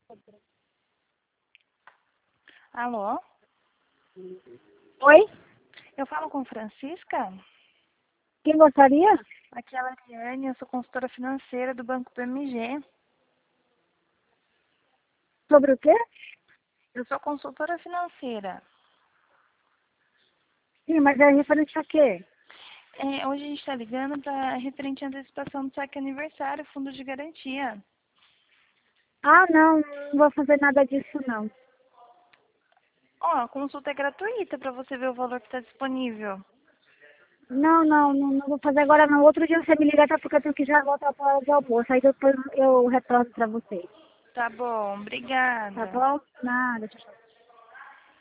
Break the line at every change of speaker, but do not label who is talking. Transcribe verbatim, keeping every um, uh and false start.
Alô?
Oi?
Eu falo com Francisca?
Quem gostaria?
Aqui é a Lariane, eu sou consultora financeira do Banco B M G.
Sobre o quê?
Eu sou consultora financeira.
Sim, mas é referente a quê?
É, hoje a gente está ligando para referente à antecipação do saque aniversário, fundo de garantia.
Ah, não, não vou fazer nada disso, não.
Ó, a consulta é gratuita para você ver o valor que está disponível.
Não, não, não, não vou fazer agora, não. Outro dia você me ligar, tá? Porque eu tenho que já voltar para a hora de almoço. Aí depois eu retorno para você.
Tá bom,
Tá
obrigada.
bom? Nada, tchau, tchau.